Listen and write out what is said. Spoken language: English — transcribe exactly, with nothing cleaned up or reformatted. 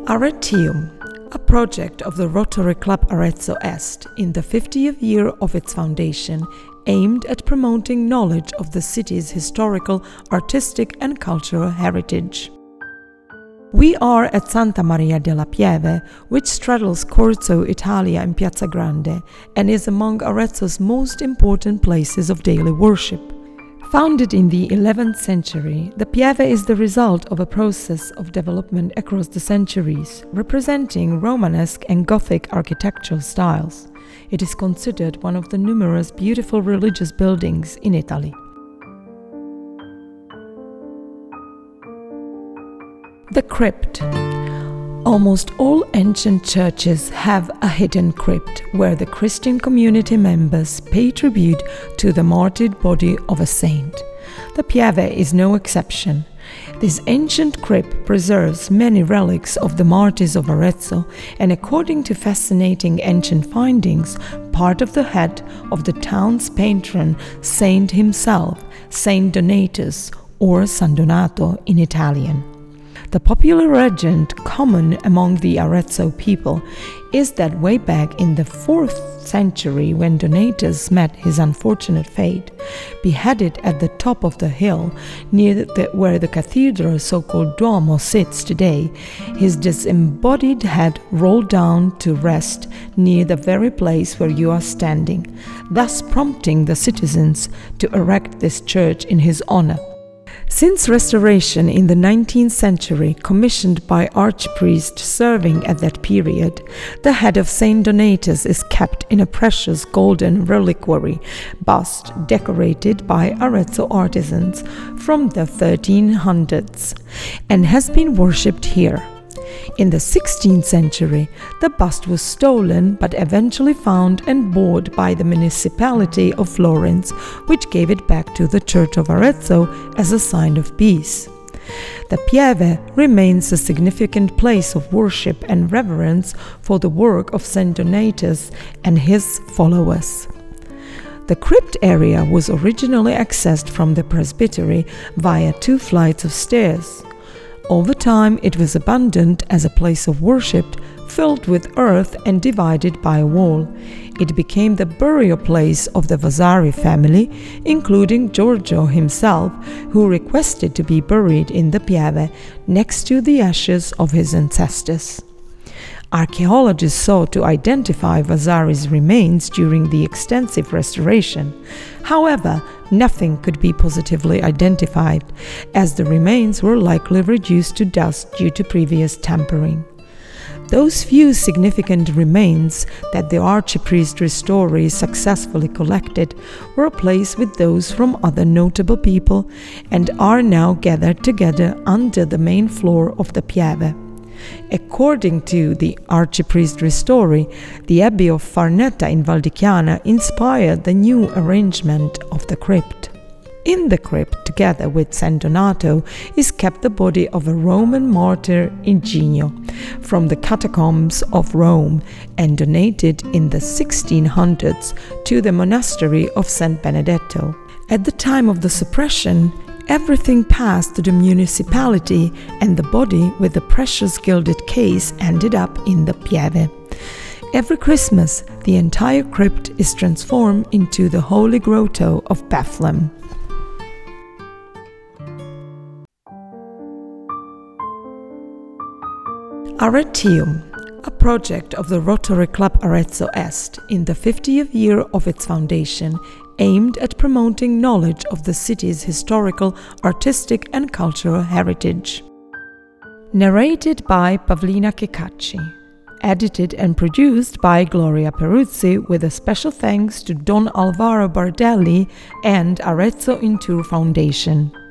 Arretium, a project of the Rotary Club Arezzo Est in the fiftieth year of its foundation, aimed at promoting knowledge of the city's historical, artistic and cultural heritage. We are at Santa Maria della Pieve, which straddles Corso Italia and Piazza Grande and is among Arezzo's most important places of daily worship. Founded in the eleventh century, the Pieve is the result of a process of development across the centuries, representing Romanesque and Gothic architectural styles. It is considered one of the numerous beautiful religious buildings in Italy. The crypt. Almost all ancient churches have a hidden crypt where the Christian community members pay tribute to the martyred body of a saint. The Pieve is no exception. This ancient crypt preserves many relics of the martyrs of Arezzo, and according to fascinating ancient findings, part of the head of the town's patron saint himself, Saint Donatus, or San Donato in Italian. The popular legend common among the Arezzo people is that way back in the fourth century, when Donatus met his unfortunate fate, beheaded at the top of the hill near the, where the cathedral, so-called Duomo, sits today, his disembodied head rolled down to rest near the very place where you are standing, thus prompting the citizens to erect this church in his honor. Since restoration in the nineteenth century, commissioned by archpriests serving at that period, the head of Saint Donatus is kept in a precious golden reliquary bust decorated by Arezzo artisans from the thirteen hundreds and has been worshipped here. In the sixteenth century, the bust was stolen but eventually found and bought by the municipality of Florence, which gave it back to the Church of Arezzo as a sign of peace. The Pieve remains a significant place of worship and reverence for the work of Saint Donatus and his followers. The crypt area was originally accessed from the presbytery via two flights of stairs. Over time, it was abandoned as a place of worship, filled with earth and divided by a wall. It became the burial place of the Vasari family, including Giorgio himself, who requested to be buried in the Pieve next to the ashes of his ancestors. Archaeologists sought to identify Vasari's remains during the extensive restoration. However, nothing could be positively identified, as the remains were likely reduced to dust due to previous tampering. Those few significant remains that the archpriest restorer successfully collected were replaced with those from other notable people and are now gathered together under the main floor of the Pieve. According to the archpriest restorer, the Abbey of Farneta in Valdichiana inspired the new arrangement of the crypt. In the crypt, together with San Donato, is kept the body of a Roman martyr Iginio from the catacombs of Rome and donated in the sixteen hundreds to the monastery of Saint Benedetto. At the time of the suppression, everything passed to the municipality, and the body with the precious gilded case ended up in the Pieve. Every Christmas, the entire crypt is transformed into the Holy Grotto of Bethlehem. Arretium, a project of the Rotary Club Arezzo Est in the fiftieth year of its foundation, aimed at promoting knowledge of the city's historical, artistic and cultural heritage. Narrated by Pavlina Checacci. Edited and produced by Gloria Peruzzi, with a special thanks to Don Alvaro Bardelli and Arezzo in Tour Foundation.